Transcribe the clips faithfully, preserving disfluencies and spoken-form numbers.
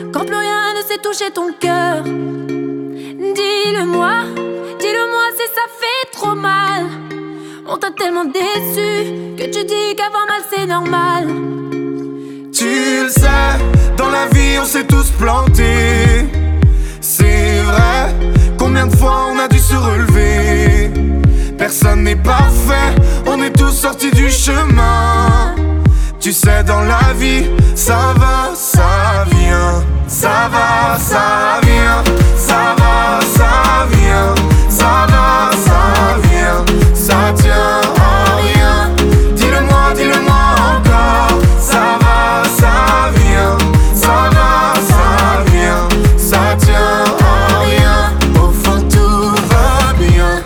quand plus rien ne sait toucher ton cœur. Dis-le-moi, dis-le-moi si ça fait trop mal. On t'a tellement déçu que tu dis qu'avoir mal c'est normal. Tu le sais, dans la vie on s'est tous plantés. C'est vrai, combien de fois on a dû se relever. Personne n'est parfait, on est tous sortis du chemin. Tu sais, dans la vie, ça va, ça vient. Ça va, ça vient. Ça va, ça vient. Ça va, ça vient. Ça tient à rien. Dis-le-moi, dis-le-moi encore. Ça va, ça vient. Ça va, ça vient. Ça tient à rien. Au fond, tout va bien.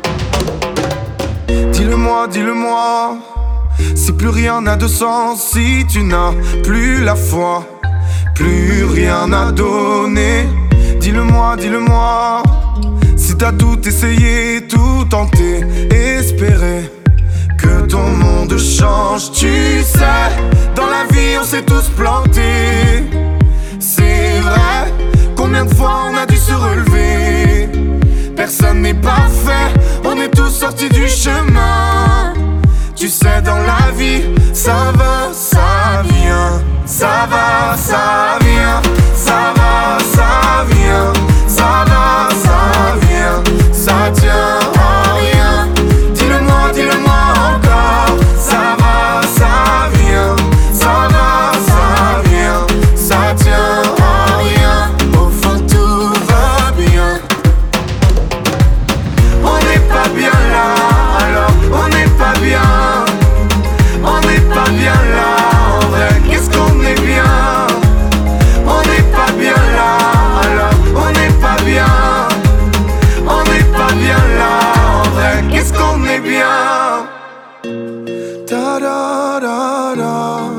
Dis-le-moi, dis-le-moi. Si plus rien n'a de sens, si tu n'as plus la foi, plus rien à donner. Dis-le-moi, dis-le-moi. Si t'as tout essayé, tout tenté, espéré que ton monde change. Tu sais, dans la vie on s'est tous plantés. C'est vrai, combien de fois on a dû se relever. Personne n'est parfait, on est tous sortis du chemin. Tu sais, dans la vie, ça va, ça vient. Ça va, ça vient. Ça va, ça vient. Ça va, ça vient. Ça tient à rien. Dis-le-moi, dis-le-moi encore. Ça va, ça vient. Ça va, ça vient. Ça tient à rien. Au fond, tout va bien. On n'est pas bien là, alors on n'est pas bien. On n'est pas bien là, en vrai, qu'est-ce qu'on est bien. On n'est pas bien là, alors on n'est pas bien. On n'est pas bien là, en vrai, qu'est-ce qu'on est bien. Ta da da da.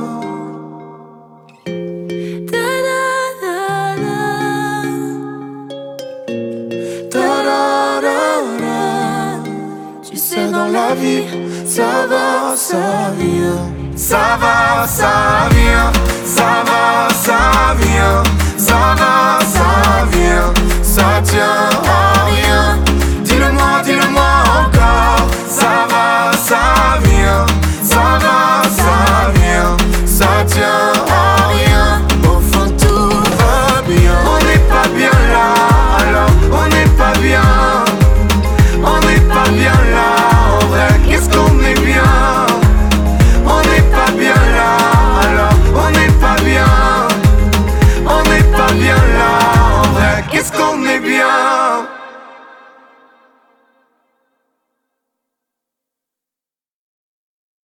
Tu sais, dans la vie, ça va, ça vient. Ça va, ça vient. Ça va, ça vient.